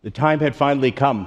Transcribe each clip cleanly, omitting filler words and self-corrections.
The time had finally come.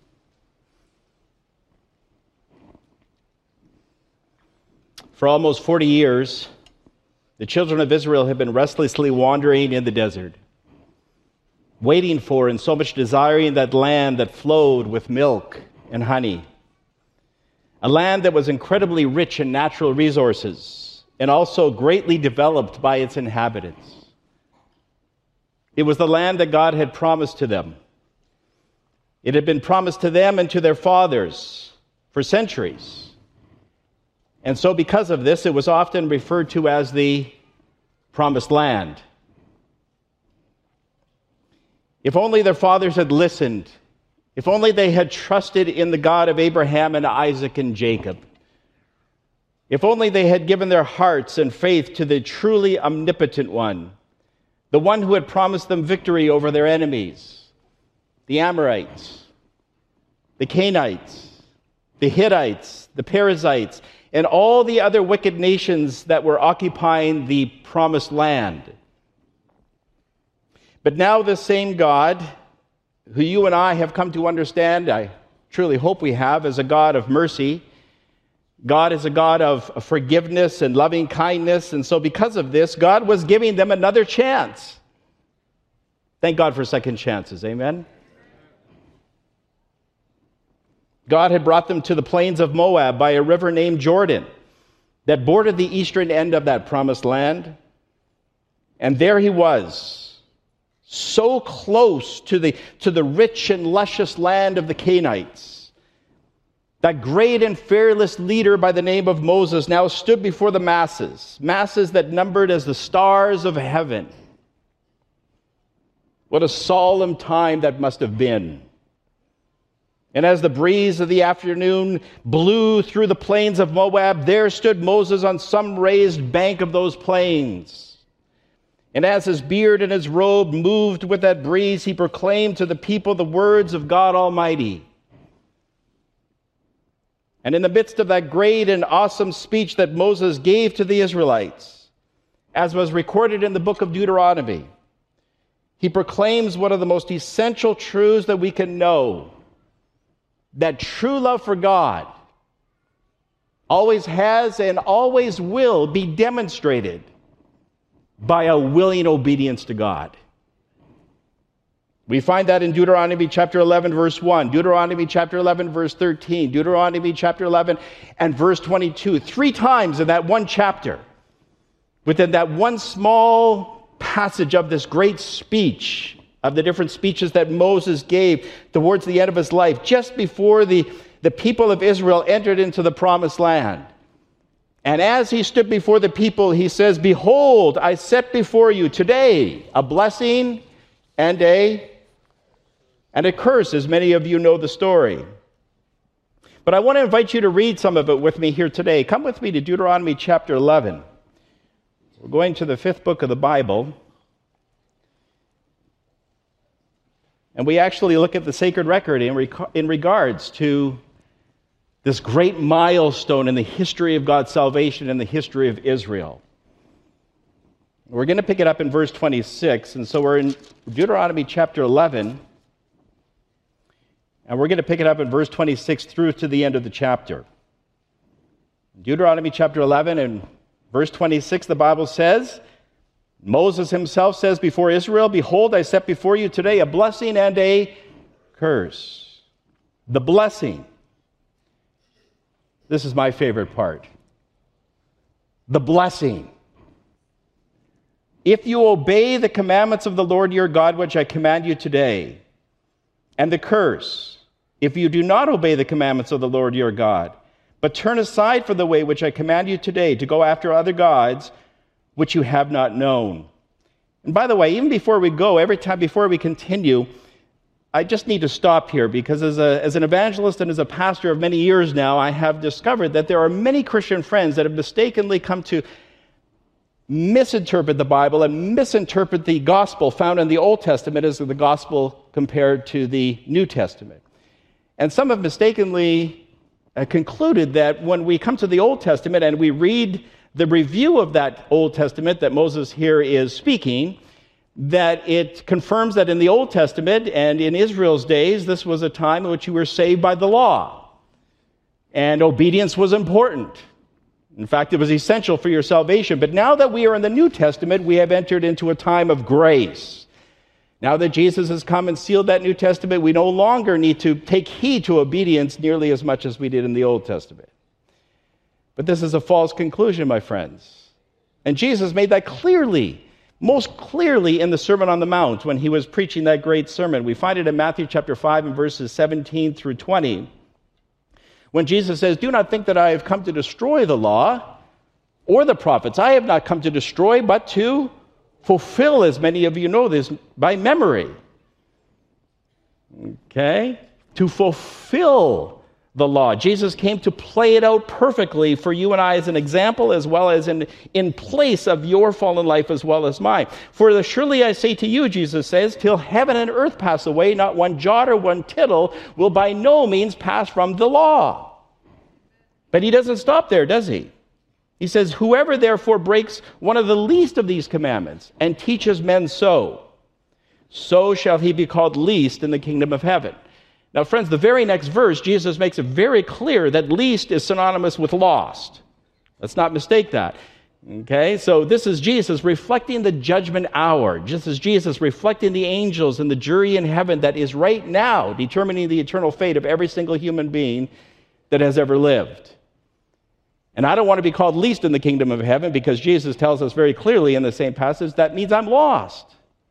For almost 40 years, the children of Israel had been restlessly wandering in the desert, waiting for and so much desiring that land that flowed with milk and honey, a land that was incredibly rich in natural resources and also greatly developed by its inhabitants. It was the land that God had promised to them. It had been promised to them and to their fathers for centuries. And so because of this, it was often referred to as the Promised Land. If only their fathers had listened, if only they had trusted in the God of Abraham and Isaac and Jacob, if only they had given their hearts and faith to the truly omnipotent one, the one who had promised them victory over their enemies, the Amorites, the Canaanites, the Hittites, the Perizzites, and all the other wicked nations that were occupying the Promised Land. But now this same God, who you and I have come to understand, I truly hope we have, as a God of mercy, God is a God of forgiveness and loving kindness, and so because of this, God was giving them another chance. Thank God for second chances, amen? God had brought them to the plains of Moab by a river named Jordan that bordered the eastern end of that Promised Land. And there he was, so close to the rich and luscious land of the Canaanites. That great and fearless leader by the name of Moses now stood before the masses that numbered as the stars of heaven. What a solemn time that must have been. And as the breeze of the afternoon blew through the plains of Moab, there stood Moses on some raised bank of those plains. And as his beard and his robe moved with that breeze, he proclaimed to the people the words of God Almighty. And in the midst of that great and awesome speech that Moses gave to the Israelites, as was recorded in the book of Deuteronomy, he proclaims one of the most essential truths that we can know, that true love for God always has and always will be demonstrated by a willing obedience to God. We find that in Deuteronomy chapter 11, verse 1, Deuteronomy chapter 11, verse 13, Deuteronomy chapter 11, and verse 22. 3 times in that one chapter, within that one small passage of this great speech, of the different speeches that Moses gave towards the end of his life, just before the people of Israel entered into the Promised Land. And as he stood before the people, he says, "Behold, I set before you today a blessing and a curse," as many of you know the story. But I want to invite you to read some of it with me here today. Come with me to Deuteronomy chapter 11. We're going to the 5th book of the Bible. And we actually look at the sacred record in regards to this great milestone in the history of God's salvation and the history of Israel. We're going to pick it up in verse 26, and so we're in Deuteronomy chapter 11, and we're going to pick it up in verse 26 through to the end of the chapter. Deuteronomy chapter 11 and verse 26, the Bible says, Moses himself says before Israel, "Behold, I set before you today a blessing and a curse." The blessing. This is my favorite part. The blessing. "If you obey the commandments of the Lord your God, which I command you today." And the curse, "If you do not obey the commandments of the Lord your God, but turn aside from the way which I command you today to go after other gods, which you have not known." And by the way, even before we go, every time before we continue, I just need to stop here because as an evangelist and as a pastor of many years now, I have discovered that there are many Christian friends that have mistakenly come to misinterpret the Bible and misinterpret the gospel found in the Old Testament as the gospel compared to the New Testament. And some have mistakenly concluded that when we come to the Old Testament and we read the review of that Old Testament that Moses here is speaking, that it confirms that in the Old Testament and in Israel's days, this was a time in which you were saved by the law. And obedience was important. In fact, it was essential for your salvation. But now that we are in the New Testament, we have entered into a time of grace. Now that Jesus has come and sealed that New Testament, we no longer need to take heed to obedience nearly as much as we did in the Old Testament. But this is a false conclusion, my friends. And Jesus made that clearly, most clearly in the Sermon on the Mount when he was preaching that great sermon. We find it in Matthew chapter 5 and verses 17 through 20. When Jesus says, "Do not think that I have come to destroy the law or the prophets. I have not come to destroy, but to fulfill," as many of you know this by memory. Okay? To fulfill the law. Jesus came to play it out perfectly for you and I as an example, as well as in place of your fallen life as well as mine. "For surely I say to you," Jesus says, "till heaven and earth pass away, not one jot or one tittle will by no means pass from the law." But he doesn't stop there, does he? He says, "Whoever therefore breaks one of the least of these commandments and teaches men so shall he be called least in the kingdom of heaven." Now, friends, the very next verse, Jesus makes it very clear that least is synonymous with lost. Let's not mistake that. Okay, so this is Jesus reflecting the judgment hour. Just as Jesus reflecting the angels and the jury in heaven that is right now determining the eternal fate of every single human being that has ever lived. And I don't want to be called least in the kingdom of heaven because Jesus tells us very clearly in the same passage that means I'm lost.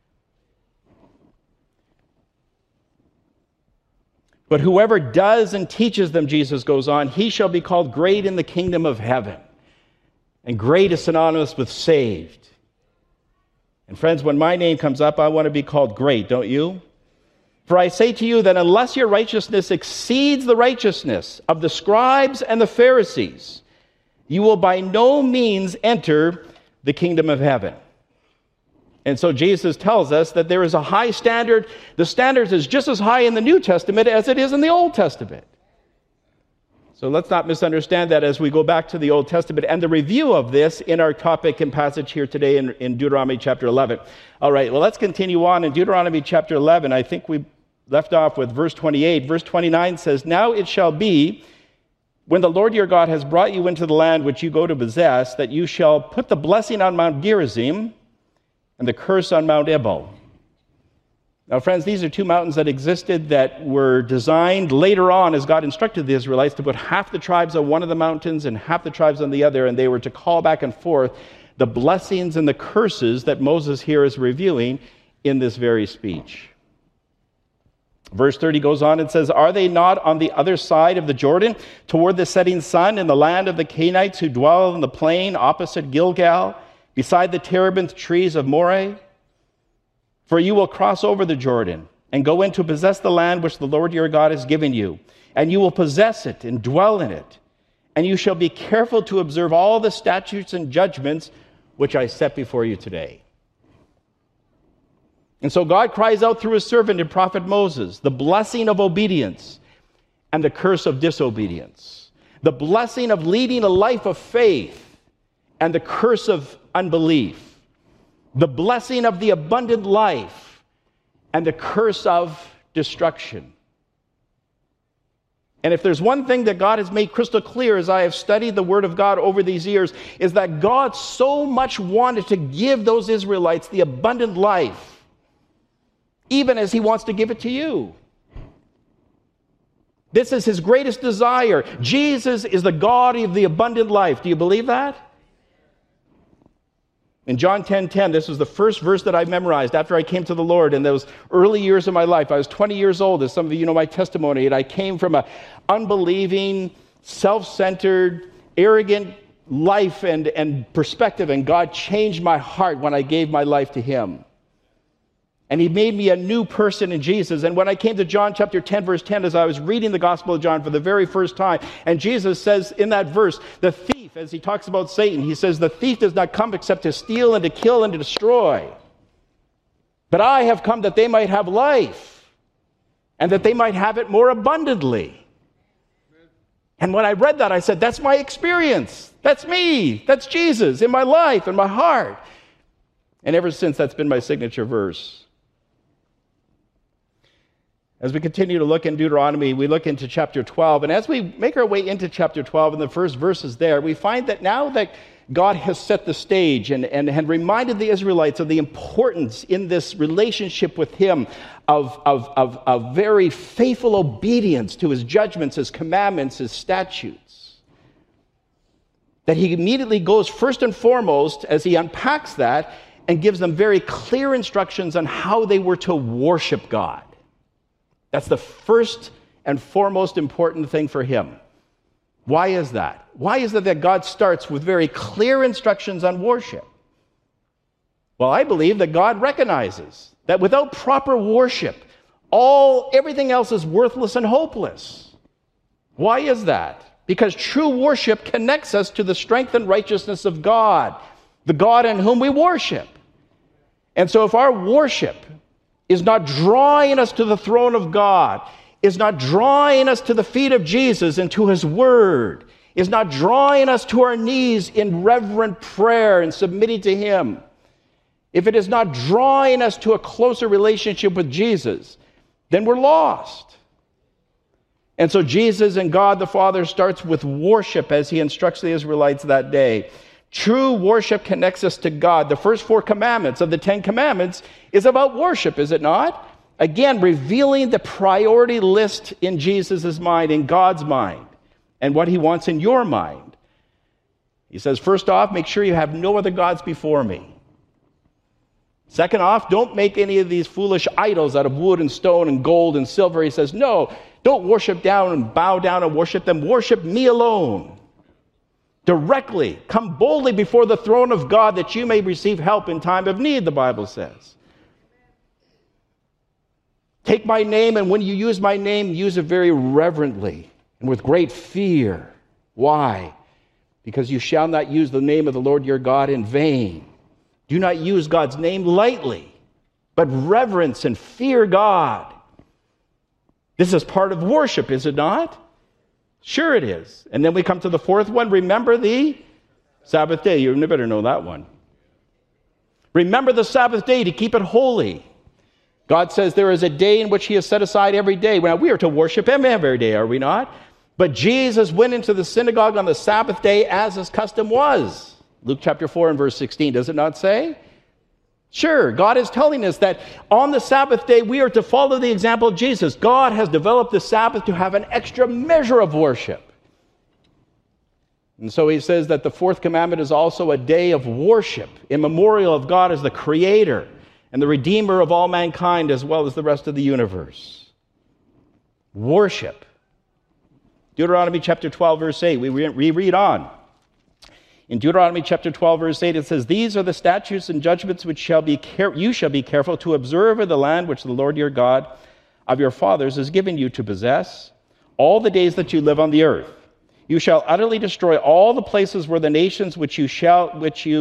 "But whoever does and teaches them," Jesus goes on, "he shall be called great in the kingdom of heaven." And great is synonymous with saved. And friends, when my name comes up, I want to be called great, don't you? "For I say to you that unless your righteousness exceeds the righteousness of the scribes and the Pharisees, you will by no means enter the kingdom of heaven." And so Jesus tells us that there is a high standard. The standard is just as high in the New Testament as it is in the Old Testament. So let's not misunderstand that as we go back to the Old Testament and the review of this in our topic and passage here today in Deuteronomy chapter 11. All right, well, let's continue on. In Deuteronomy chapter 11, I think we left off with verse 28. Verse 29 says, "Now it shall be, when the Lord your God has brought you into the land which you go to possess, that you shall put the blessing on Mount Gerizim and the curse on Mount Ebal." Now, friends, these are two mountains that existed that were designed later on as God instructed the Israelites to put half the tribes on one of the mountains and half the tribes on the other, and they were to call back and forth the blessings and the curses that Moses here is reviewing in this very speech. Verse 30 goes on and says, "Are they not on the other side of the Jordan, toward the setting sun, in the land of the Canaanites who dwell in the plain opposite Gilgal, beside the terebinth trees of Moreh? For you will cross over the Jordan and go in to possess the land which the Lord your God has given you, and you will possess it and dwell in it. And you shall be careful to observe all the statutes and judgments which I set before you today." And so God cries out through his servant and prophet Moses, the blessing of obedience and the curse of disobedience. The blessing of leading a life of faith and the curse of unbelief. The blessing of the abundant life and the curse of destruction. And if there's one thing that God has made crystal clear as I have studied the Word of God over these years, is that God so much wanted to give those Israelites the abundant life, even as he wants to give it to you. This is his greatest desire. Jesus is the God of the abundant life. Do you believe that? In John 10:10, this was the first verse that I memorized after I came to the Lord in those early years of my life. I was 20 years old, as some of you know my testimony, and I came from an unbelieving, self-centered, arrogant life and perspective, and God changed my heart when I gave my life to him. And he made me a new person in Jesus. And when I came to John chapter 10, verse 10, as I was reading the Gospel of John for the very first time, and Jesus says in that verse, the thief, as he talks about Satan, he says, the thief does not come except to steal and to kill and to destroy. But I have come that they might have life, and that they might have it more abundantly. And when I read that, I said, that's my experience. That's me. That's Jesus in my life, in my heart. And ever since, that's been my signature verse. As we continue to look in Deuteronomy, we look into chapter 12. And as we make our way into chapter 12 and the first verses there, we find that now that God has set the stage and had reminded the Israelites of the importance in this relationship with him of very faithful obedience to his judgments, his commandments, his statutes, that he immediately goes first and foremost as he unpacks that and gives them very clear instructions on how they were to worship God. That's the first and foremost important thing for him. Why is that? Why is it that God starts with very clear instructions on worship? Well, I believe that God recognizes that without proper worship, everything else is worthless and hopeless. Why is that? Because true worship connects us to the strength and righteousness of God, the God in whom we worship. And so if our worship is not drawing us to the throne of God, is not drawing us to the feet of Jesus and to his word, is not drawing us to our knees in reverent prayer and submitting to him, if it is not drawing us to a closer relationship with Jesus, then we're lost. And so Jesus and God the Father starts with worship as he instructs the Israelites that day. True worship connects us to God. The first 4 commandments of the 10 commandments is about worship, is it not? Again, revealing the priority list in Jesus' mind, in God's mind, and what he wants in your mind. He says, first off, make sure you have no other gods before me. Second off, don't make any of these foolish idols out of wood and stone and gold and silver. He says, no, don't worship down and bow down and worship them. Worship me alone. Directly, come boldly before the throne of God that you may receive help in time of need, the Bible says. Take my name, and when you use my name, use it very reverently and with great fear. Why? Because you shall not use the name of the Lord your God in vain. Do not use God's name lightly, but reverence and fear God. This is part of worship, is it not? Sure it is. And then we come to the 4th one. Remember the Sabbath day. You better know that one. Remember the Sabbath day to keep it holy. God says there is a day in which he has set aside every day. Now, we are to worship him every day, are we not? But Jesus went into the synagogue on the Sabbath day as his custom was. Luke chapter 4 and verse 16, does it not say? Sure, God is telling us that on the Sabbath day, we are to follow the example of Jesus. God has developed the Sabbath to have an extra measure of worship. And so he says that the 4th commandment is also a day of worship, in memorial of God as the creator and the redeemer of all mankind, as well as the rest of the universe. Worship. Deuteronomy chapter 12, verse 8, we read on. In Deuteronomy chapter 12, verse 8, it says, these are the statutes and judgments which you shall be careful to observe in the land which the Lord your God of your fathers has given you to possess all the days that you live on the earth. You shall utterly destroy all the places where the nations which you shall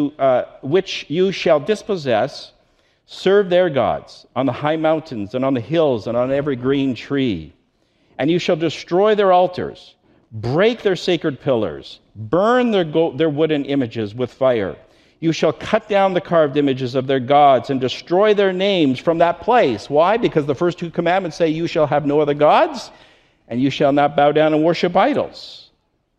dispossess serve their gods, on the high mountains and on the hills and on every green tree. And you shall destroy their altars, break their sacred pillars, burn their wooden images with fire. You shall cut down the carved images of their gods and destroy their names from that place. Why? Because the first 2 commandments say you shall have no other gods, and you shall not bow down and worship idols.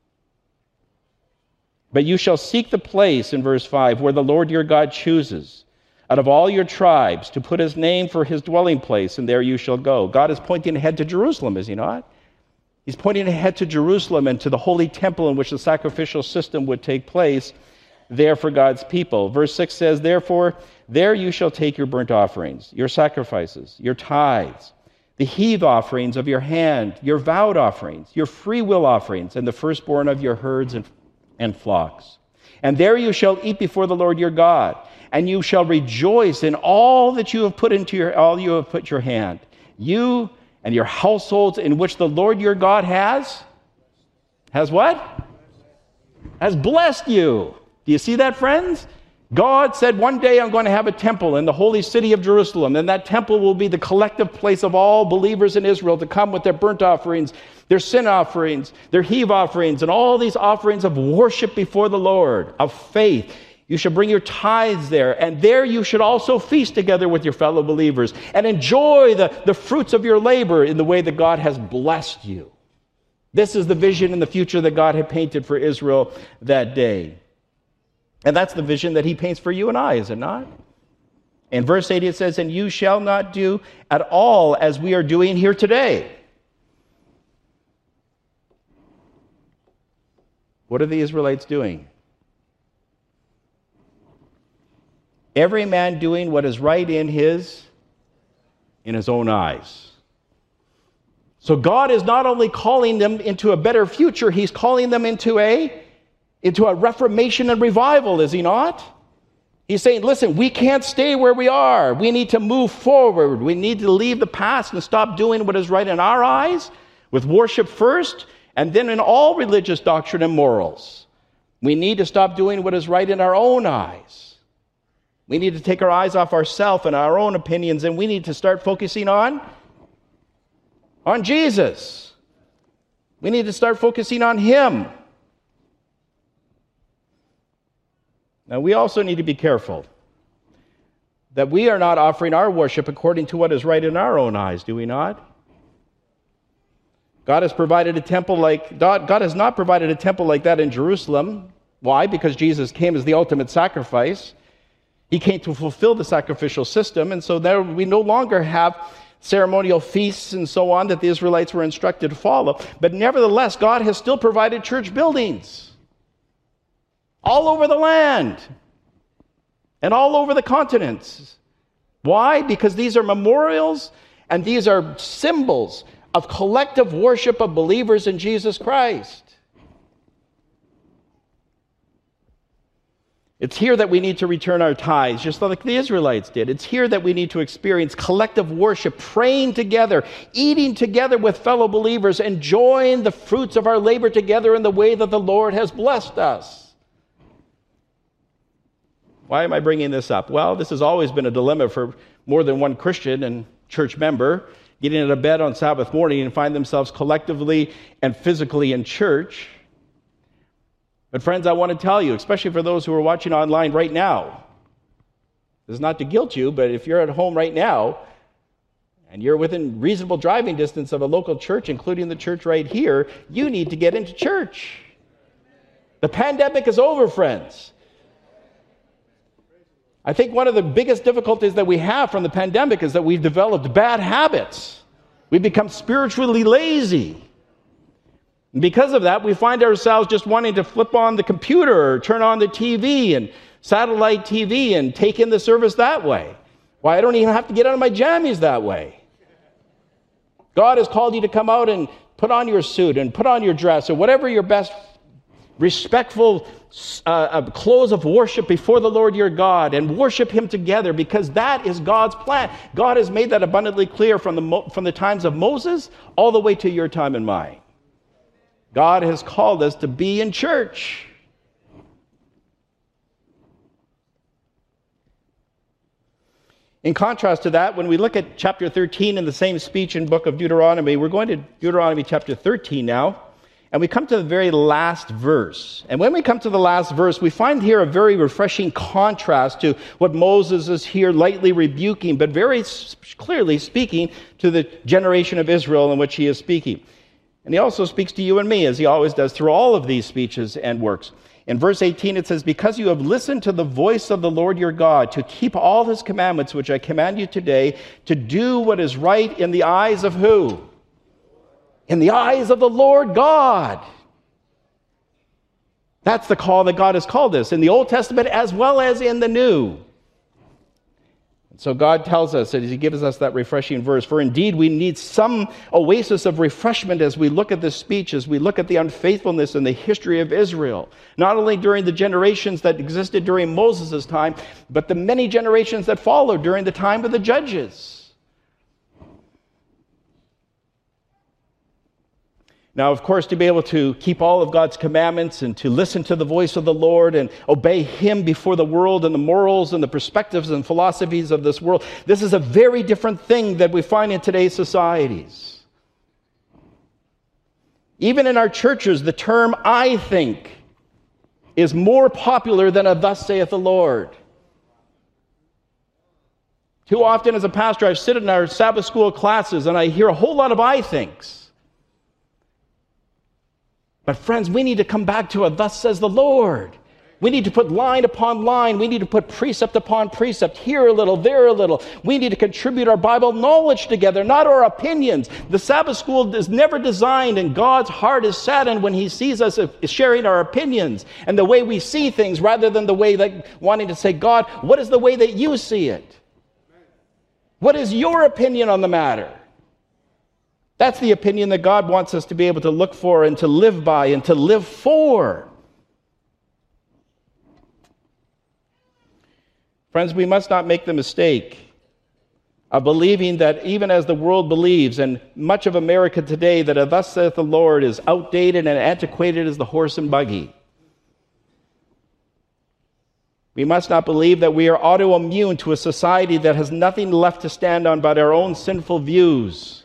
But you shall seek the place, in verse 5, where the Lord your God chooses out of all your tribes to put his name for his dwelling place, and there you shall go. God is pointing ahead to Jerusalem, is he not? He's pointing ahead to Jerusalem and to the holy temple in which the sacrificial system would take place there for God's people. Verse 6 says, therefore, there you shall take your burnt offerings, your sacrifices, your tithes, the heave offerings of your hand, your vowed offerings, your free will offerings, and the firstborn of your herds and flocks. And there you shall eat before the Lord your God, and you shall rejoice in all that you have put your hand. You and your households in which the Lord your God has what? Has blessed you. Do you see that, friends? God said, one day I'm going to have a temple in the holy city of Jerusalem, and that temple will be the collective place of all believers in Israel to come with their burnt offerings, their sin offerings, their heave offerings, and all these offerings of worship before the Lord, of faith. You should bring your tithes there, and there you should also feast together with your fellow believers and enjoy the fruits of your labor in the way that God has blessed you. This is the vision and the future that God had painted for Israel that day. And that's the vision that he paints for you and I, is it not? In verse 80 it says, and you shall not do at all as we are doing here today. What are the Israelites doing? Every man doing what is right in his own eyes. So God is not only calling them into a better future, he's calling them into a reformation and revival, is he not? He's saying, listen, we can't stay where we are. We need to move forward. We need to leave the past and stop doing what is right in our eyes, with worship first, and then in all religious doctrine and morals. We need to stop doing what is right in our own eyes. We need to take our eyes off ourselves and our own opinions, and we need to start focusing on Jesus. We need to start focusing on him. Now, we also need to be careful that we are not offering our worship according to what is right in our own eyes, do we not? God has provided a temple God has not provided a temple like that in Jerusalem. Why? Because Jesus came as the ultimate sacrifice. He came to fulfill the sacrificial system, and so there we no longer have ceremonial feasts and so on that the Israelites were instructed to follow. But nevertheless, God has still provided church buildings all over the land and all over the continents. Why? Because these are memorials and these are symbols of collective worship of believers in Jesus Christ. It's here that we need to return our tithes, just like the Israelites did. It's here that we need to experience collective worship, praying together, eating together with fellow believers, enjoying the fruits of our labor together in the way that the Lord has blessed us. Why am I bringing this up? Well, this has always been a dilemma for more than one Christian and church member, getting out of bed on Sabbath morning and find themselves collectively and physically in church. But friends, I want to tell you, especially for those who are watching online right now, this is not to guilt you, but if you're at home right now and you're within reasonable driving distance of a local church, including the church right here, you need to get into church. The pandemic is over, friends. I think one of the biggest difficulties that we have from the pandemic is that we've developed bad habits. We've become spiritually lazy. And because of that, we find ourselves just wanting to flip on the computer or turn on the TV and satellite TV and take in the service that way. Why, I don't even have to get out of my jammies that way. God has called you to come out and put on your suit and put on your dress or whatever your best respectful clothes of worship before the Lord your God and worship him together, because that is God's plan. God has made that abundantly clear from the times of Moses all the way to your time and mine. God has called us to be in church. In contrast to that, when we look at chapter 13 in the same speech in book of Deuteronomy, we're going to Deuteronomy chapter 13 now, and we come to the very last verse. And when we come to the last verse, we find here a very refreshing contrast to what Moses is here lightly rebuking, but very clearly speaking to the generation of Israel in which he is speaking. And he also speaks to you and me, as he always does through all of these speeches and works. In verse 18 it says, because you have listened to the voice of the Lord your God, to keep all his commandments which I command you today, to do what is right in the eyes of who? In the eyes of the Lord God. That's the call that God has called us in the Old Testament as well as in the New. So God tells us, as he gives us that refreshing verse, for indeed we need some oasis of refreshment as we look at this speech, as we look at the unfaithfulness in the history of Israel, not only during the generations that existed during Moses' time, but the many generations that followed during the time of the judges. Now, of course, to be able to keep all of God's commandments and to listen to the voice of the Lord and obey him before the world and the morals and the perspectives and philosophies of this world, this is a very different thing that we find in today's societies. Even in our churches, the term "I think" is more popular than a "thus saith the Lord." Too often as a pastor, I sit in our Sabbath school classes and I hear a whole lot of "I thinks." But friends, we need to come back to a "thus says the Lord." We need to put line upon line. We need to put precept upon precept, here a little, there a little. We need to contribute our Bible knowledge together, not our opinions. The Sabbath school is never designed, and God's heart is saddened when he sees us sharing our opinions and the way we see things, rather than the way that wanting to say, "God, what is the way that you see it? What is your opinion on the matter?" That's the opinion that God wants us to be able to look for and to live by and to live for. Friends, we must not make the mistake of believing that even as the world believes, and much of America today, that a "thus saith the Lord" is outdated and antiquated as the horse and buggy. We must not believe that we are autoimmune to a society that has nothing left to stand on but our own sinful views,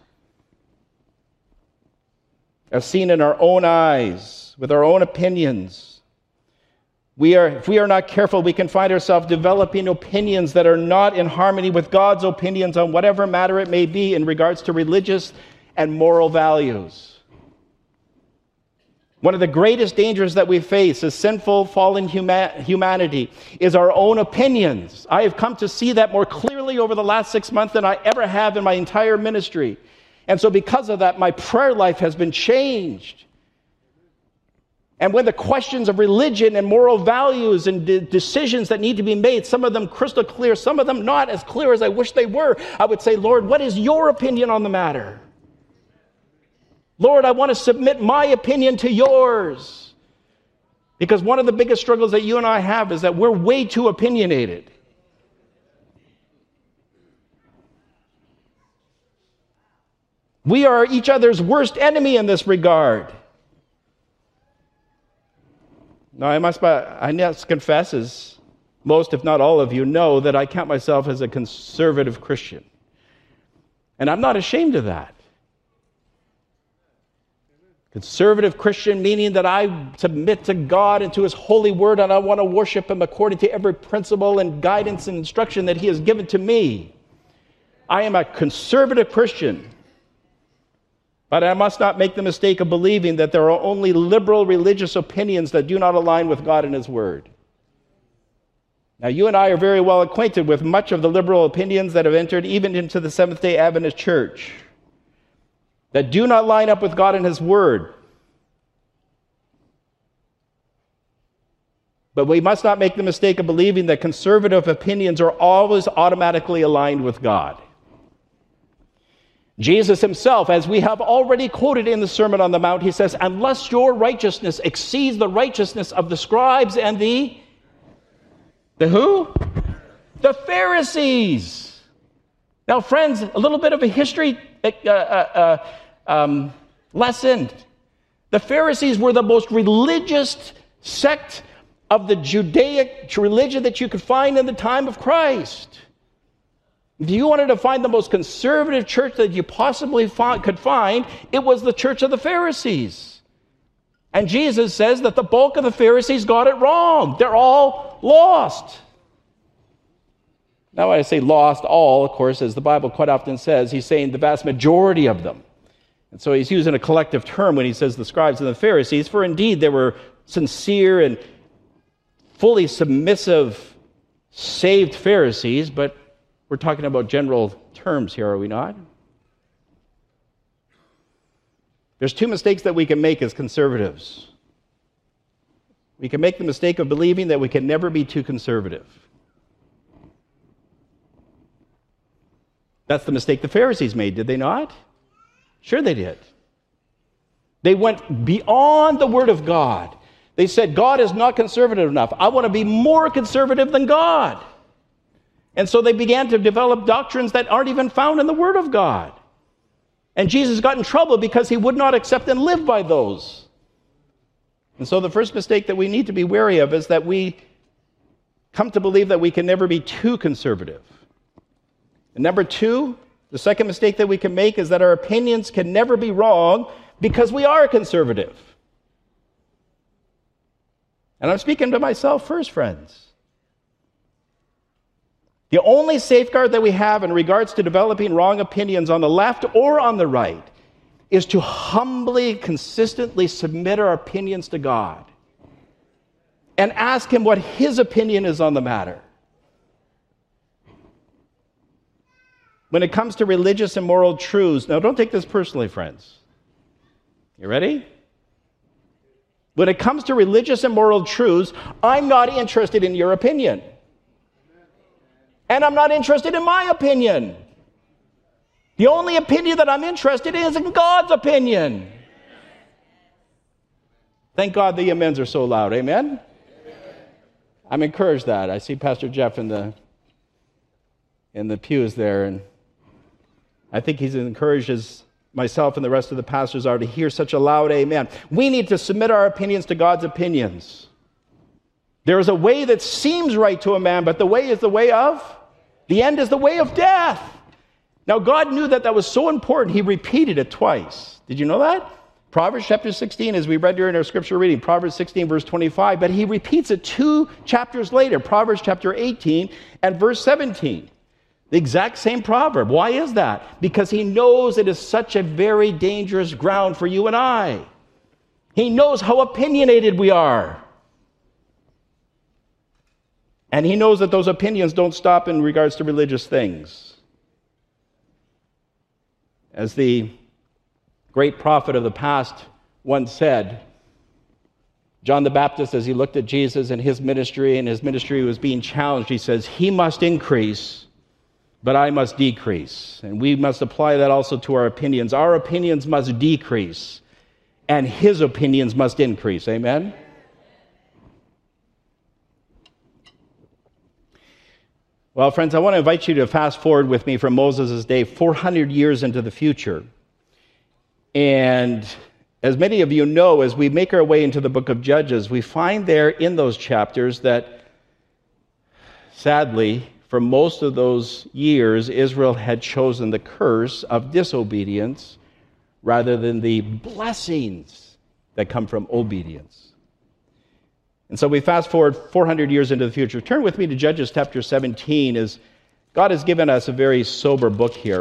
as seen in our own eyes, with our own opinions. If we are not careful, we can find ourselves developing opinions that are not in harmony with God's opinions on whatever matter it may be in regards to religious and moral values. One of the greatest dangers that we face as sinful, fallen humanity is our own opinions. I have come to see that more clearly over the last 6 months than I ever have in my entire ministry. And so because of that, my prayer life has been changed. And when the questions of religion and moral values and decisions that need to be made, some of them crystal clear, some of them not as clear as I wish they were, I would say, "Lord, what is your opinion on the matter? Lord, I want to submit my opinion to yours." Because one of the biggest struggles that you and I have is that we're way too opinionated. We are each other's worst enemy in this regard. Now, I must confess, as most, if not all of you know, that I count myself as a conservative Christian. And I'm not ashamed of that. Conservative Christian meaning that I submit to God and to his holy word, and I want to worship him according to every principle and guidance and instruction that he has given to me. I am a conservative Christian. But I must not make the mistake of believing that there are only liberal religious opinions that do not align with God and his word. Now, you and I are very well acquainted with much of the liberal opinions that have entered even into the Seventh-day Adventist Church that do not line up with God and his word. But we must not make the mistake of believing that conservative opinions are always automatically aligned with God. Jesus himself, as we have already quoted in the Sermon on the Mount, he says, "Unless your righteousness exceeds the righteousness of the scribes and the who? The Pharisees." Now, friends, a little bit of a history lesson. The Pharisees were the most religious sect of the Judaic religion that you could find in the time of Christ. If you wanted to find the most conservative church that you possibly could find, it was the church of the Pharisees. And Jesus says that the bulk of the Pharisees got it wrong. They're all lost. Now, when I say lost all, of course, as the Bible quite often says, he's saying the vast majority of them. And so he's using a collective term when he says the scribes and the Pharisees, for indeed they were sincere and fully submissive, saved Pharisees, but we're talking about general terms here, are we not? There's two mistakes that we can make as conservatives. We can make the mistake of believing that we can never be too conservative. That's the mistake the Pharisees made, did they not? Sure they did. They went beyond the Word of God. They said, God is not conservative enough. I want to be more conservative than God. And so they began to develop doctrines that aren't even found in the Word of God. And Jesus got in trouble because he would not accept and live by those. And so the first mistake that we need to be wary of is that we come to believe that we can never be too conservative. And number two, the second mistake that we can make is that our opinions can never be wrong because we are conservative. And I'm speaking to myself first, friends. The only safeguard that we have in regards to developing wrong opinions on the left or on the right is to humbly, consistently submit our opinions to God and ask Him what His opinion is on the matter. When it comes to religious and moral truths, now don't take this personally, friends. You ready? When it comes to religious and moral truths, I'm not interested in your opinion. And I'm not interested in my opinion. The only opinion that I'm interested in is in God's opinion. Thank God the amens are so loud. Amen? I'm encouraged that. I see Pastor Jeff in the pews there, and I think he's encouraged as myself and the rest of the pastors are to hear such a loud amen. We need to submit our opinions to God's opinions. There is a way that seems right to a man, but the way is the way of? The end is the way of death. Now, God knew that was so important, He repeated it twice. Did you know that? Proverbs chapter 16, as we read during our scripture reading, Proverbs 16, verse 25, but He repeats it 2 chapters later, Proverbs chapter 18 and verse 17. The exact same proverb. Why is that? Because He knows it is such a very dangerous ground for you and I. He knows how opinionated we are. And He knows that those opinions don't stop in regards to religious things. As the great prophet of the past once said, John the Baptist, as he looked at Jesus and His ministry, and His ministry was being challenged, he says, He must increase, but I must decrease. And we must apply that also to our opinions. Our opinions must decrease, and His opinions must increase. Amen? Well, friends, I want to invite you to fast forward with me from Moses' day 400 years into the future. And as many of you know, as we make our way into the book of Judges, we find there in those chapters that, sadly, for most of those years, Israel had chosen the curse of disobedience rather than the blessings that come from obedience. And so we fast forward 400 years into the future. Turn with me to Judges chapter 17, as God has given us a very sober book here.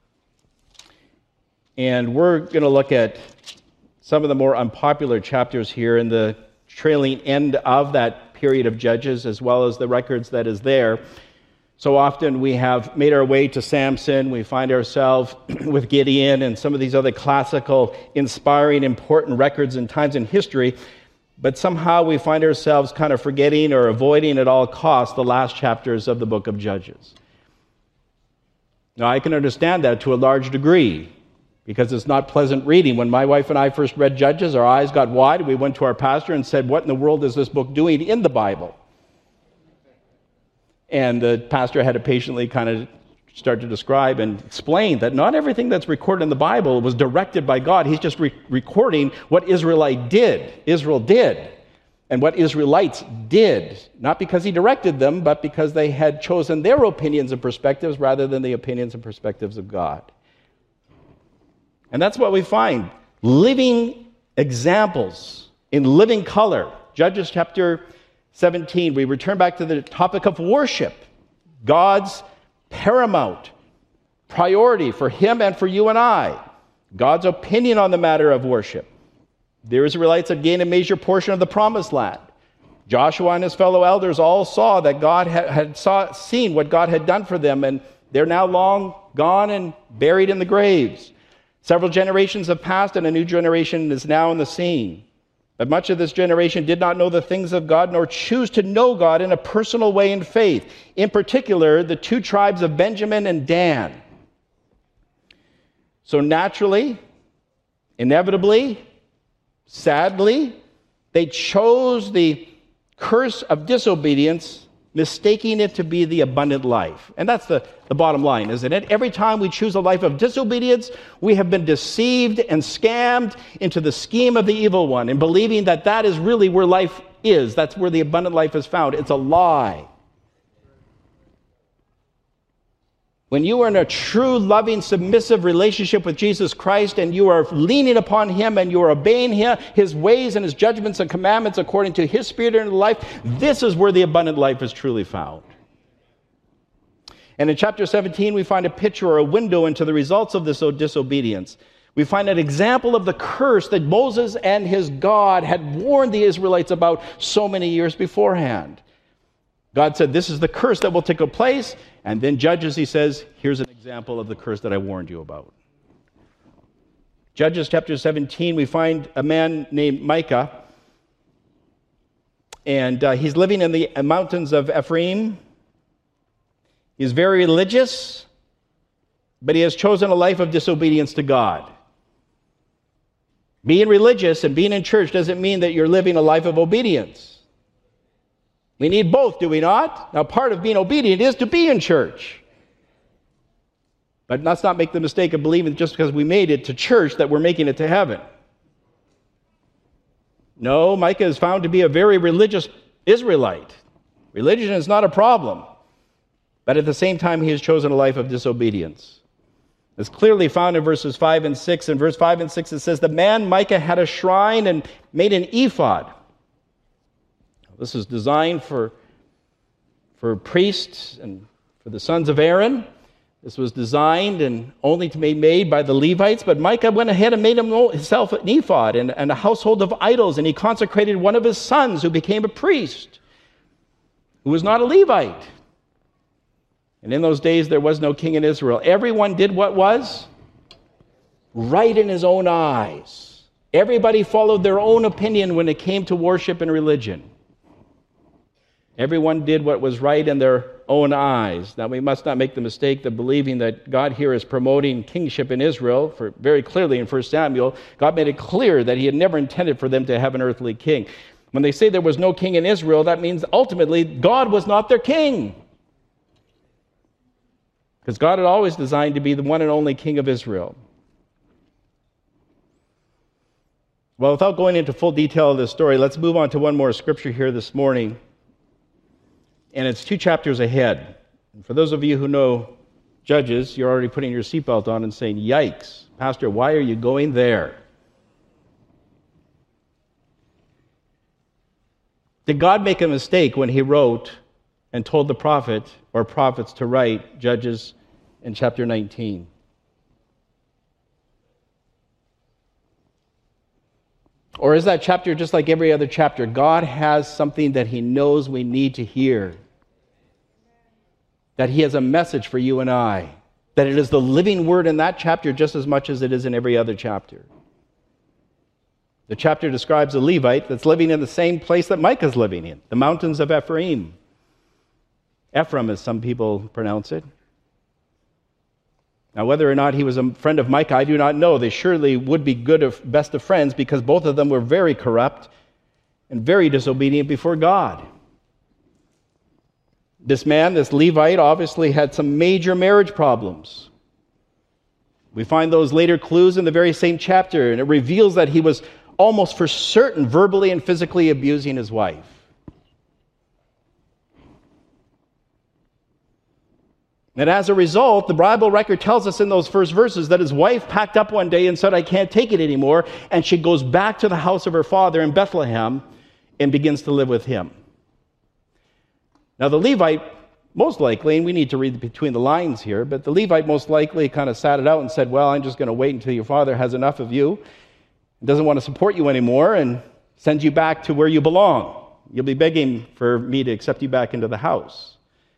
And we're going to look at some of the more unpopular chapters here in the trailing end of that period of Judges, as well as the records that is there. So often we have made our way to Samson. We find ourselves with Gideon and some of these other classical, inspiring, important records and times in history. But somehow we find ourselves kind of forgetting or avoiding at all costs the last chapters of the book of Judges. Now, I can understand that to a large degree, because it's not pleasant reading. When my wife and I first read Judges, our eyes got wide. We went to our pastor and said, what in the world is this book doing in the Bible? And the pastor had to patiently kind of start to describe and explain that not everything that's recorded in the Bible was directed by God. He's just recording what Israel did, and what Israelites did, not because He directed them, but because they had chosen their opinions and perspectives rather than the opinions and perspectives of God. And that's what we find. Living examples in living color. Judges chapter 17, we return back to the topic of worship. God's paramount priority for Him and for you and I. God's opinion on the matter of worship. The Israelites had gained a major portion of the promised land. Joshua and his fellow elders all saw that God had seen what God had done for them, and they're now long gone and buried in the graves. Several generations have passed, and a new generation is now in the scene. But much of this generation did not know the things of God, nor choose to know God in a personal way in faith. In particular, the 2 tribes of Benjamin and Dan. So naturally, inevitably, sadly, they chose the curse of disobedience, mistaking it to be the abundant life. And that's the bottom line, isn't it? Every time we choose a life of disobedience, we have been deceived and scammed into the scheme of the evil one, and believing that that is really where life is. That's where the abundant life is found. It's a lie. when you are in a true, loving, submissive relationship with Jesus Christ and you are leaning upon him and you are obeying him, his ways and his judgments and commandments according to his spirit in life, this is where the abundant life is truly found. And in chapter 17, we find a picture or a window into the results of this disobedience. We find an example of the curse that Moses and his God had warned the Israelites about so many years beforehand. God said, this is the curse that will take place. And then Judges, he says, here's an example of the curse that I warned you about. Judges chapter 17, we find a man named Micah. And he's living in the mountains of Ephraim. He's very religious, but he has chosen a life of disobedience to God. Being religious and being in church doesn't mean that you're living a life of obedience. We need both, do we not? Now, part of being obedient is to be in church. But let's not make the mistake of believing just because we made it to church that we're making it to heaven. No, Micah is found to be a very religious Israelite. Religion is not a problem. But at the same time, he has chosen a life of disobedience. It's clearly found in verses 5 and 6. In verse 5 and 6, it says, the man Micah had a shrine and made an ephod. This is designed for priests and for the sons of Aaron. This was designed and only to be made by the Levites, but Micah went ahead and made himself an ephod and a household of idols, and he consecrated one of his sons who became a priest, who was not a Levite. And in those days, there was no king in Israel. Everyone did what was right in his own eyes. Everybody followed their own opinion when it came to worship and religion. Everyone did what was right in their own eyes. Now, we must not make the mistake of believing that God here is promoting kingship in Israel. For very clearly in 1 Samuel, God made it clear that he had never intended for them to have an earthly king. When they say there was no king in Israel, that means ultimately God was not their king. Because God had always designed to be the one and only king of Israel. Well, without going into full detail of this story, let's move on to one more scripture here this morning. And it's 2 chapters ahead. And for those of you who know Judges, you're already putting your seatbelt on and saying, yikes, Pastor, why are you going there? Did God make a mistake when he wrote and told the prophet or prophets to write Judges in chapter 19? Or is that chapter just like every other chapter? God has something that he knows we need to hear. That he has a message for you and I. That it is the living word in that chapter just as much as it is in every other chapter. The chapter describes a Levite that's living in the same place that Micah's living in, the mountains of Ephraim. Ephraim, as some people pronounce it. Now, whether or not he was a friend of Micah, I do not know. They surely would be best of friends because both of them were very corrupt and very disobedient before God. This man, this Levite, obviously had some major marriage problems. We find those later clues in the very same chapter, and it reveals that he was almost for certain verbally and physically abusing his wife. And as a result, the Bible record tells us in those first verses that his wife packed up one day and said, I can't take it anymore. And she goes back to the house of her father in Bethlehem and begins to live with him. Now the Levite, most likely, and we need to read between the lines here, but the Levite most likely kind of sat it out and said, well, I'm just going to wait until your father has enough of you, doesn't want to support you anymore, and sends you back to where you belong. You'll be begging for me to accept you back into the house.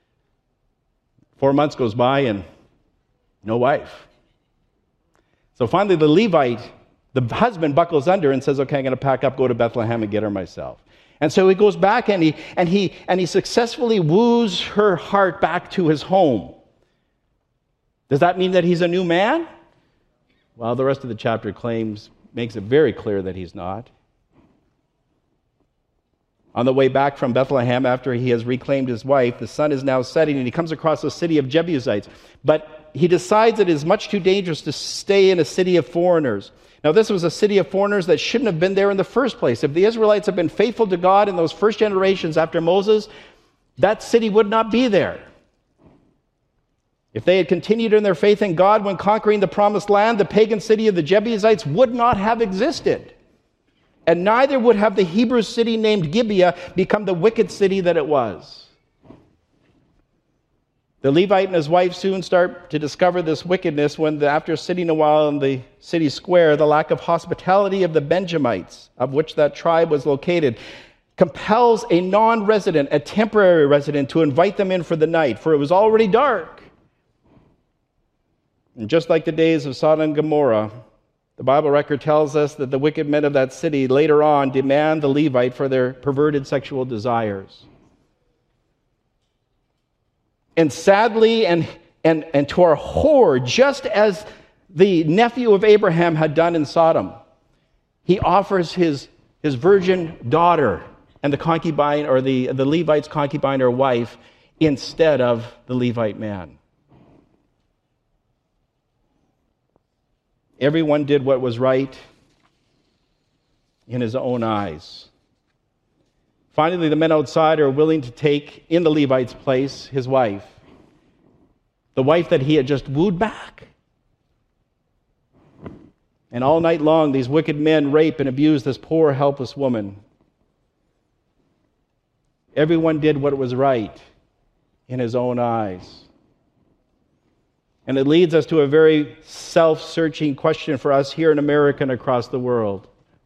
4 months goes by and no wife. So finally the Levite, the husband, buckles under and says, okay, I'm going to pack up, go to Bethlehem and get her myself. And so he goes back and he successfully woos her heart back to his home. Does that mean that he's a new man? Well, the rest of the chapter makes it very clear that he's not. On the way back from Bethlehem, after he has reclaimed his wife, the sun is now setting, and he comes across a city of Jebusites. But he decides it is much too dangerous to stay in a city of foreigners. Now, this was a city of foreigners that shouldn't have been there in the first place. If the Israelites had been faithful to God in those first generations after Moses, that city would not be there. If they had continued in their faith in God when conquering the promised land, the pagan city of the Jebusites would not have existed. And neither would have the Hebrew city named Gibeah become the wicked city that it was. The Levite and his wife soon start to discover this wickedness when, after sitting a while in the city square, the lack of hospitality of the Benjamites, of which that tribe was located, compels a non-resident, a temporary resident, to invite them in for the night, for it was already dark. And just like the days of Sodom and Gomorrah, the Bible record tells us that the wicked men of that city later on demand the Levite for their perverted sexual desires. And sadly, and to our horror, just as the nephew of Abraham had done in Sodom, he offers his virgin daughter and the concubine, or the Levite's concubine or wife, instead of the Levite man. Everyone did what was right in his own eyes. Finally, the men outside are willing to take in the Levite's place his wife, the wife that he had just wooed back. And all night long, these wicked men rape and abuse this poor, helpless woman. Everyone did what was right in his own eyes. And it leads us to a very self-searching question for us here in America and across the world.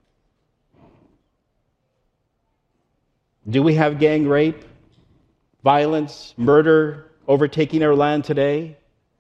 Do we have gang rape, violence, murder overtaking our land today?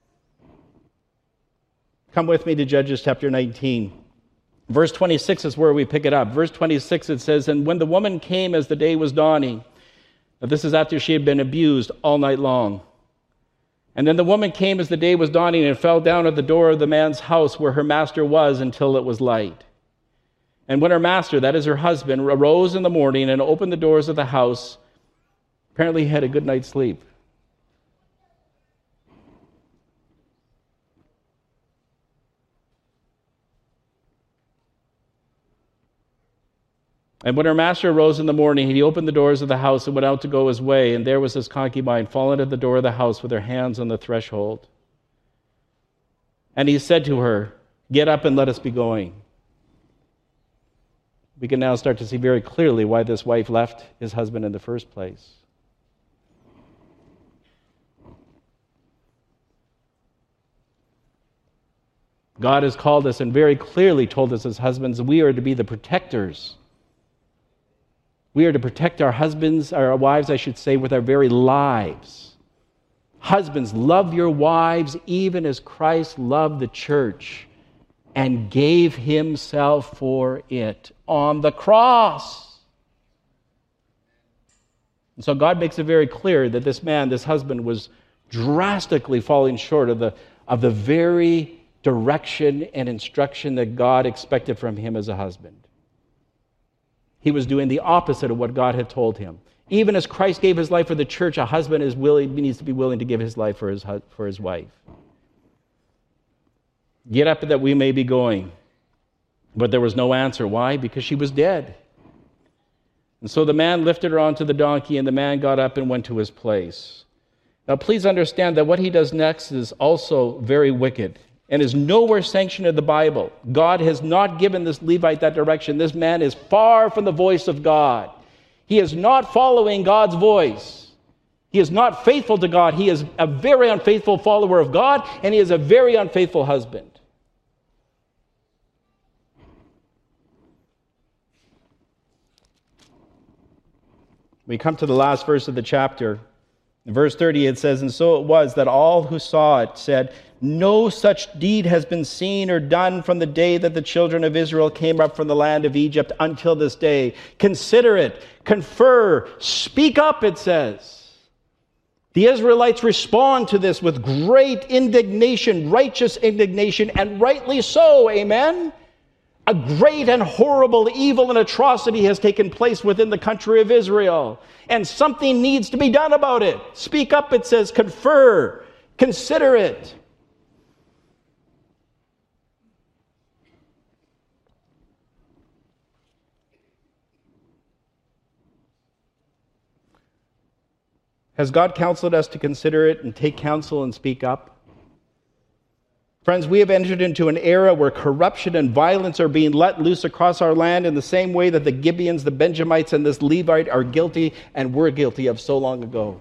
Come with me to Judges chapter 19. Verse 26 is where we pick it up. Verse 26, it says, "And when the woman came as the day was dawning," now this is after she had been abused all night long. "And then the woman came as the day was dawning and fell down at the door of the man's house where her master was until it was light. And when her master," that is her husband, "arose in the morning and opened the doors of the house," apparently he had a good night's sleep. "And when her master arose in the morning, he opened the doors of the house and went out to go his way, and there was his concubine fallen at the door of the house with her hands on the threshold. And he said to her, 'Get up and let us be going.'" We can now start to see very clearly why this wife left his husband in the first place. God has called us and very clearly told us as husbands we are to be the protectors. We are to protect our husbands, our wives, I should say, with our very lives. Husbands, love your wives even as Christ loved the church and gave himself for it on the cross. And so God makes it very clear that this man, this husband, was drastically falling short of the very direction and instruction that God expected from him as a husband. He was doing the opposite of what God had told him. Even as Christ gave his life for the church, a husband needs to be willing to give his life for his wife. "Get up that we may be going." But there was no answer. Why? Because she was dead. And so the man lifted her onto the donkey, and the man got up and went to his place. Now please understand that what he does next is also very wicked and is nowhere sanctioned in the Bible. God has not given this Levite that direction. This man is far from the voice of God. He is not following God's voice. He is not faithful to God. He is a very unfaithful follower of God, and he is a very unfaithful husband. We come to the last verse of the chapter. In verse 30, it says, "And so it was that all who saw it said, 'No such deed has been seen or done from the day that the children of Israel came up from the land of Egypt until this day. Consider it, confer, speak up,' it says." The Israelites respond to this with great indignation, righteous indignation, and rightly so, amen? A great and horrible evil and atrocity has taken place within the country of Israel, and something needs to be done about it. Speak up, it says, confer, consider it. Has God counseled us to consider it and take counsel and speak up? Friends, we have entered into an era where corruption and violence are being let loose across our land in the same way that the Gibeons, the Benjamites, and this Levite are guilty and were guilty of so long ago.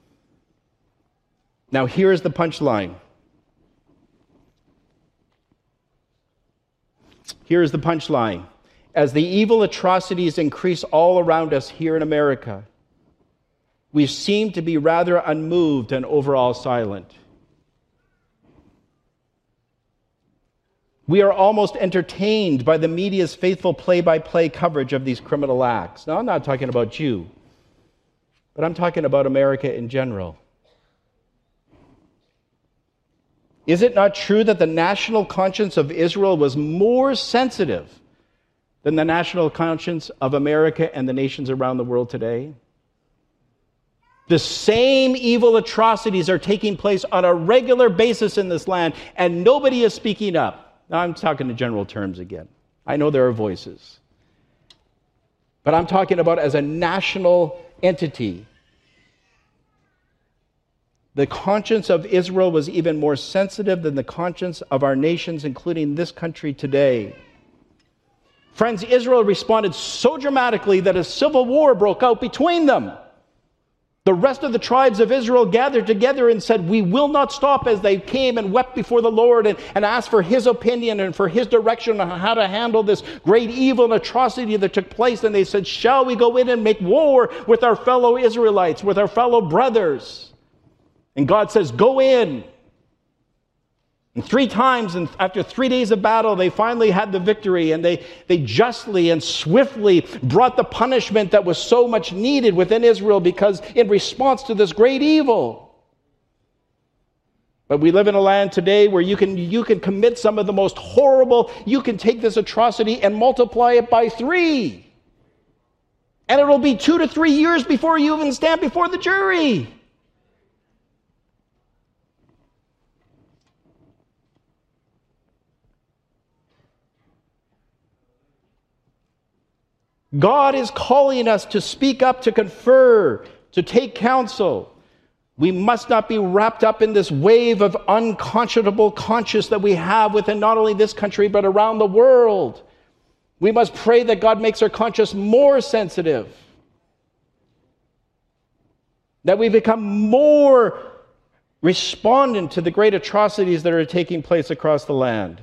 Now, here is the punchline. Here is the punchline. As the evil atrocities increase all around us here in America, we seem to be rather unmoved and overall silent. We are almost entertained by the media's faithful play-by-play coverage of these criminal acts. Now, I'm not talking about you, but I'm talking about America in general. Is it not true that the national conscience of Israel was more sensitive than the national conscience of America and the nations around the world today? The same evil atrocities are taking place on a regular basis in this land, and nobody is speaking up. Now, I'm talking in general terms again. I know there are voices. But I'm talking about as a national entity. The conscience of Israel was even more sensitive than the conscience of our nations, including this country today. Friends, Israel responded so dramatically that a civil war broke out between them. The rest of the tribes of Israel gathered together and said, "We will not stop," as they came and wept before the Lord and asked for his opinion and for his direction on how to handle this great evil and atrocity that took place. And they said, "Shall we go in and make war with our fellow Israelites, with our fellow brothers?" And God says, "Go in." And 3 times, and after 3 days of battle, they finally had the victory, and they justly and swiftly brought the punishment that was so much needed within Israel because in response to this great evil. But we live in a land today where you can commit some of the most horrible, you can take this atrocity and multiply it by 3. And it'll be 2 to 3 years before you even stand before the jury. God is calling us to speak up, to confer, to take counsel. We must not be wrapped up in this wave of unconscionable conscience that we have within not only this country, but around the world. We must pray that God makes our conscience more sensitive, that we become more respondent to the great atrocities that are taking place across the land.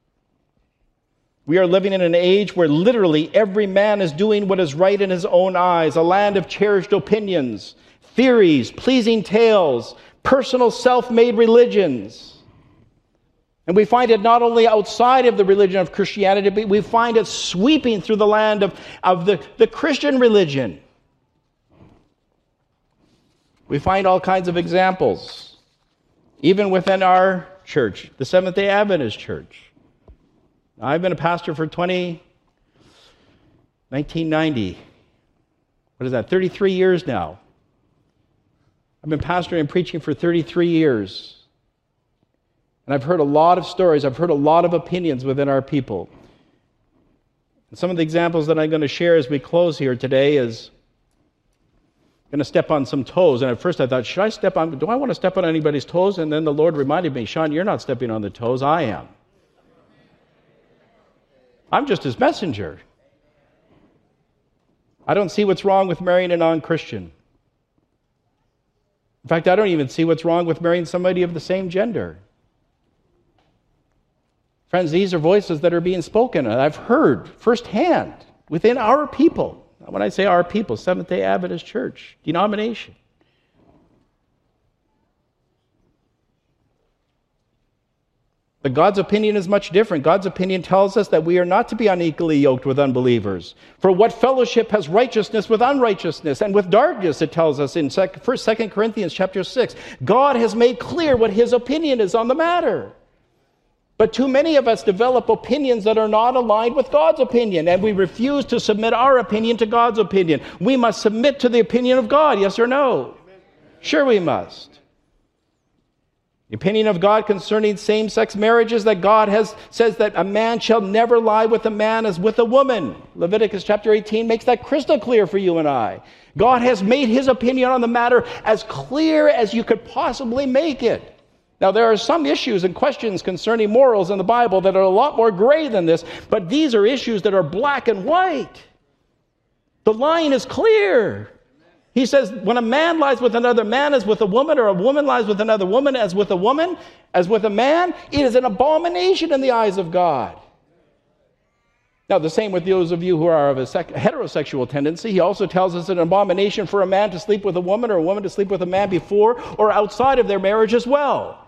We are living in an age where literally every man is doing what is right in his own eyes, a land of cherished opinions, theories, pleasing tales, personal self-made religions. And we find it not only outside of the religion of Christianity, but we find it sweeping through the land of the Christian religion. We find all kinds of examples, even within our church, the Seventh-day Adventist Church. I've been a pastor for 1990. What is that, 33 years now. I've been pastoring and preaching for 33 years. And I've heard a lot of stories. I've heard a lot of opinions within our people. And some of the examples that I'm going to share as we close here today is going to step on some toes. And at first I thought, do I want to step on anybody's toes? And then the Lord reminded me, Sean, you're not stepping on the toes, I am. I'm just his messenger. I don't see what's wrong with marrying a non-Christian. In fact, I don't even see what's wrong with marrying somebody of the same gender. Friends, these are voices that are being spoken, and I've heard firsthand within our people. When I say our people, Seventh-day Adventist Church, denomination. But God's opinion is much different. God's opinion tells us that we are not to be unequally yoked with unbelievers. For what fellowship has righteousness with unrighteousness and with darkness, it tells us in 2 Corinthians chapter 6. God has made clear what his opinion is on the matter. But too many of us develop opinions that are not aligned with God's opinion, and we refuse to submit our opinion to God's opinion. We must submit to the opinion of God, yes or no? Sure we must. The opinion of God concerning same-sex marriages, that God says that a man shall never lie with a man as with a woman. Leviticus chapter 18 makes that crystal clear for you and I. God has made his opinion on the matter as clear as you could possibly make it. Now, there are some issues and questions concerning morals in the Bible that are a lot more gray than this, but these are issues that are black and white. The line is clear. He says, when a man lies with another man as with a woman, or a woman lies with another woman as with a woman, as with a man, it is an abomination in the eyes of God. Now, the same with those of you who are of a heterosexual tendency. He also tells us it's an abomination for a man to sleep with a woman or a woman to sleep with a man before or outside of their marriage as well.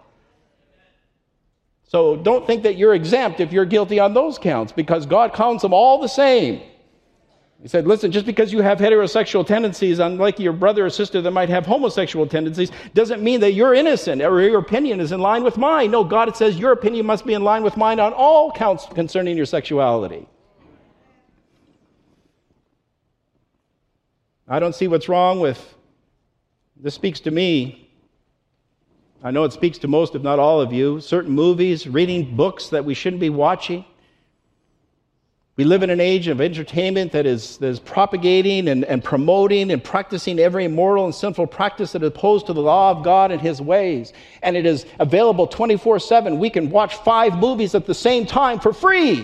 So don't think that you're exempt if you're guilty on those counts, because God counts them all the same. He said, listen, just because you have heterosexual tendencies, unlike your brother or sister that might have homosexual tendencies, doesn't mean that you're innocent or your opinion is in line with mine. No, God says your opinion must be in line with mine on all counts concerning your sexuality. I don't see what's wrong with, this speaks to me. I know it speaks to most, if not all of you, certain movies, reading books that we shouldn't be watching. We live in an age of entertainment that is propagating and promoting and practicing every immoral and sinful practice that is opposed to the law of God and His ways. And it is available 24/7. We can watch 5 movies at the same time for free.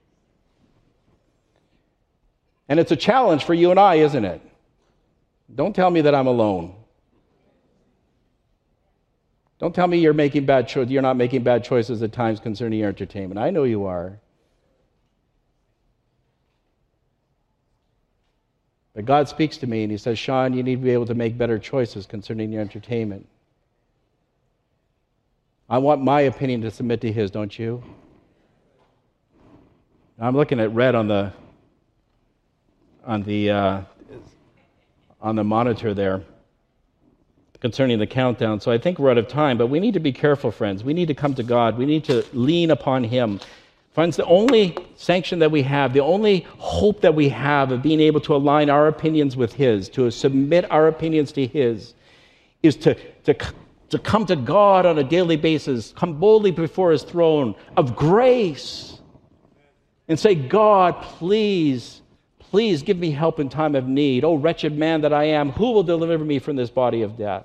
And it's a challenge for you and I, isn't it? Don't tell me that I'm alone. Don't tell me you're not making bad choices at times concerning your entertainment. I know you are. But God speaks to me and He says, Sean, you need to be able to make better choices concerning your entertainment. I want my opinion to submit to His, don't you? I'm looking at red on the monitor there concerning the countdown. So I think we're out of time, but we need to be careful, friends. We need to come to God. We need to lean upon Him. Friends, the only sanction that we have, the only hope that we have of being able to align our opinions with His, to submit our opinions to His, is to come to God on a daily basis, come boldly before His throne of grace and say, God, please give me help in time of need. Oh, wretched man that I am, who will deliver me from this body of death?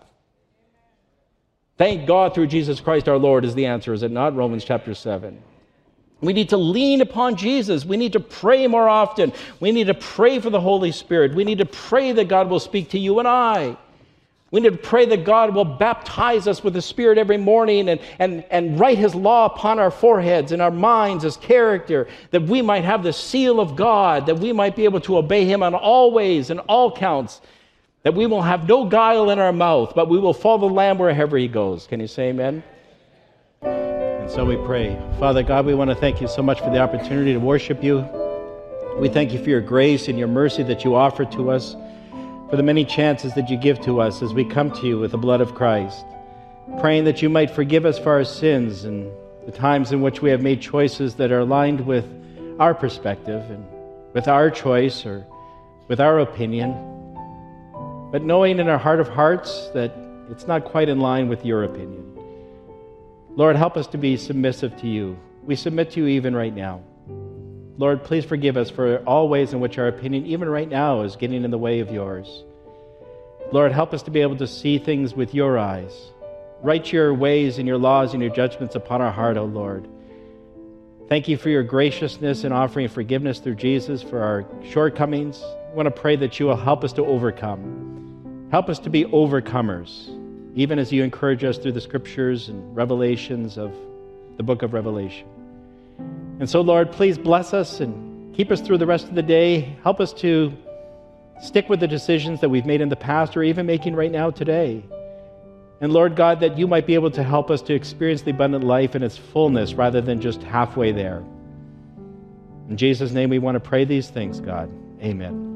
Thank God through Jesus Christ our Lord is the answer, is it not? Romans chapter 7. We need to lean upon Jesus. We need to pray more often. We need to pray for the Holy Spirit. We need to pray that God will speak to you and I. We need to pray that God will baptize us with the Spirit every morning and write His law upon our foreheads and our minds as character, that we might have the seal of God, that we might be able to obey Him on all ways and all counts, that we will have no guile in our mouth, but we will follow the Lamb wherever He goes. Can you say amen? And so we pray. Father God, we want to thank You so much for the opportunity to worship You. We thank You for Your grace and Your mercy that You offer to us, for the many chances that You give to us as we come to You with the blood of Christ, praying that You might forgive us for our sins and the times in which we have made choices that are aligned with our perspective and with our choice or with our opinion, but knowing in our heart of hearts that it's not quite in line with Your opinion. Lord, help us to be submissive to You. We submit to You even right now. Lord, please forgive us for all ways in which our opinion, even right now, is getting in the way of Yours. Lord, help us to be able to see things with Your eyes. Write Your ways and Your laws and Your judgments upon our heart, O Lord. Thank You for Your graciousness in offering forgiveness through Jesus for our shortcomings. I want to pray that You will help us to overcome. Help us to be overcomers, even as You encourage us through the Scriptures and revelations of the book of Revelation. And so, Lord, please bless us and keep us through the rest of the day. Help us to stick with the decisions that we've made in the past or even making right now today. And Lord God, that You might be able to help us to experience the abundant life in its fullness rather than just halfway there. In Jesus' name we want to pray these things, God. Amen.